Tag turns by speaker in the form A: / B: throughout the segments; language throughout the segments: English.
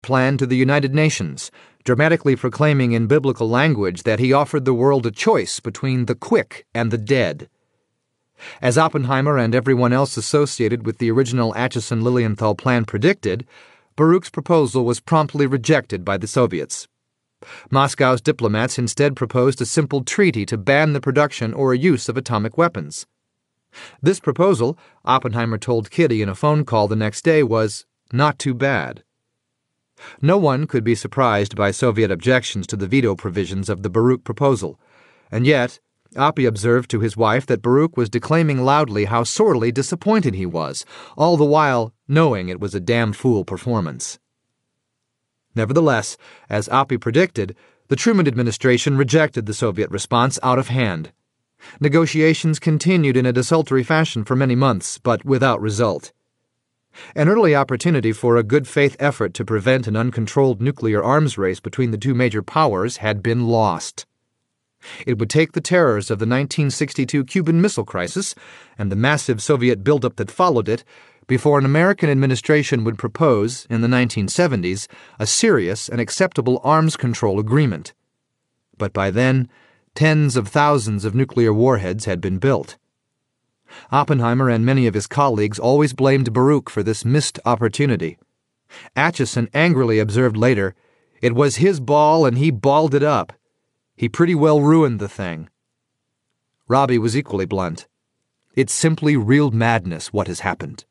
A: plan to the United Nations, dramatically proclaiming in biblical language that he offered the world a choice between the quick and the dead. As Oppenheimer and everyone else associated with the original Acheson-Lilienthal plan predicted, Baruch's proposal was promptly rejected by the Soviets. Moscow's diplomats instead proposed a simple treaty to ban the production or use of atomic weapons. This proposal, Oppenheimer told Kitty in a phone call the next day, was not too bad. No one could be surprised by Soviet objections to the veto provisions of the Baruch proposal, and yet Oppie observed to his wife that Baruch was declaiming loudly how sorely disappointed he was, all the while knowing it was a damn fool performance. Nevertheless, as Oppie predicted, the Truman administration rejected the Soviet response out of hand. Negotiations continued in a desultory fashion for many months, but without result. An early opportunity for a good-faith effort to prevent an uncontrolled nuclear arms race between the two major powers had been lost. It would take the terrors of the 1962 Cuban Missile Crisis and the massive Soviet buildup that followed it before an American administration would propose, in the 1970s, a serious and acceptable arms control agreement. But by then, tens of thousands of nuclear warheads had been built. Oppenheimer and many of his colleagues always blamed Baruch for this missed opportunity. Acheson angrily observed later, "It was his ball and he balled it up. He pretty well ruined the thing." Robbie was equally blunt. "It's simply real madness what has happened."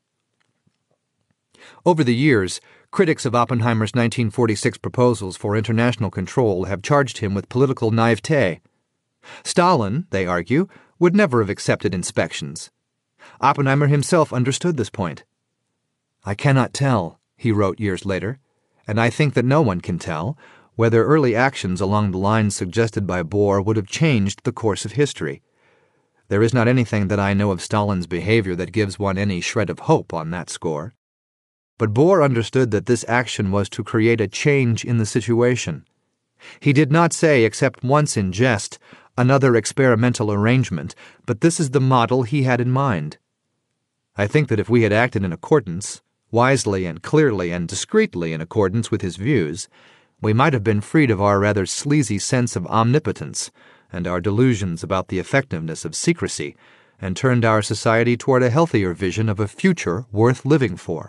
A: Over the years, critics of Oppenheimer's 1946 proposals for international control have charged him with political naivete. Stalin, they argue, would never have accepted inspections. Oppenheimer himself understood this point. "I cannot tell," he wrote years later, "and I think that no one can tell, whether early actions along the lines suggested by Bohr would have changed the course of history. There is not anything that I know of Stalin's behavior that gives one any shred of hope on that score. But Bohr understood that this action was to create a change in the situation. He did not say, except once in jest, another experimental arrangement, but this is the model he had in mind. I think that if we had acted in accordance, wisely and clearly and discreetly in accordance with his views, we might have been freed of our rather sleazy sense of omnipotence and our delusions about the effectiveness of secrecy, and turned our society toward a healthier vision of a future worth living for."